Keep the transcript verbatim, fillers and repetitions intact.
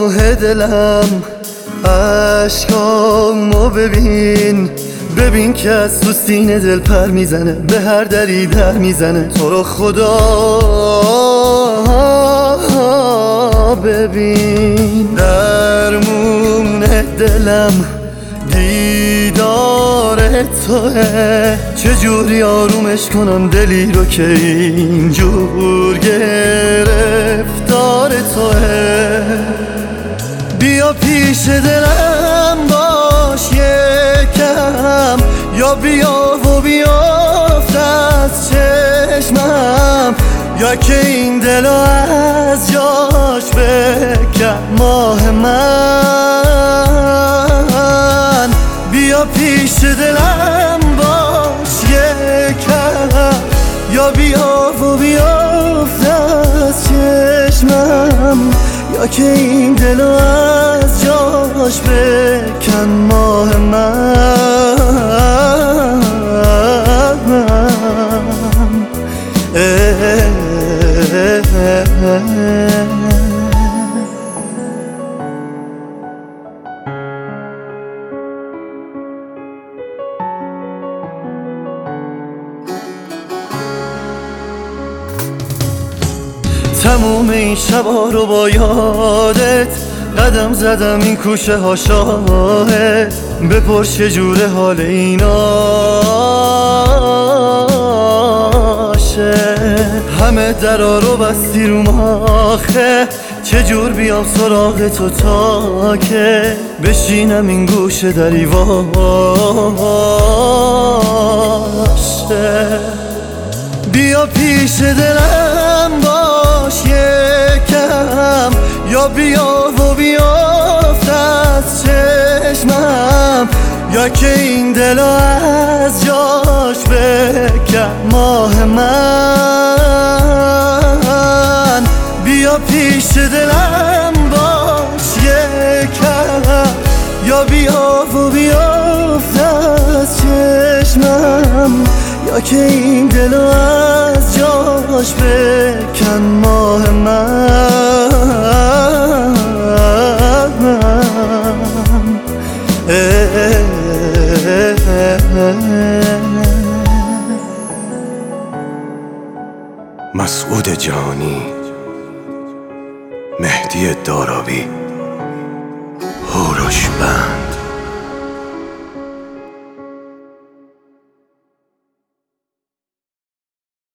آه دلم عشقامو ببین، ببین که از تو سینه دل پر میزنه، به هر دری در میزنه. تو رو خدا ببین، درمون دلم دیدار توه. چجوری آرومش کنم دلی رو که اینجور گرفتار توه. بیا پیش دلم باش یکم، یا بیا و بیافت از چشمم، یا که این دل از جاش بکن ماه من. بیا پیش دلم باش یکم، یا بیا و بیافت از چشمم، یا که این دل از جاش بکن ماه من. تموم این شبا رو با یادت قدم زدم، این کوچه ها شاهد. بپرس چجوره حال ایناشه، همه درا رو بستی رو آخه. چجور بیام سراغ تو تا که بشینم این گوشه دری واشه. بیا پیش دلم باش یکم، یا بیا و بیافت از چشمم، یا که این دل از جاش بکن ماه من. بیا پیش دلم باش یکم، یا بیا و بیافت از چشمم، یا که این دل از جاش بکن ماه من. مسعود جهانی، مهدی دارابی.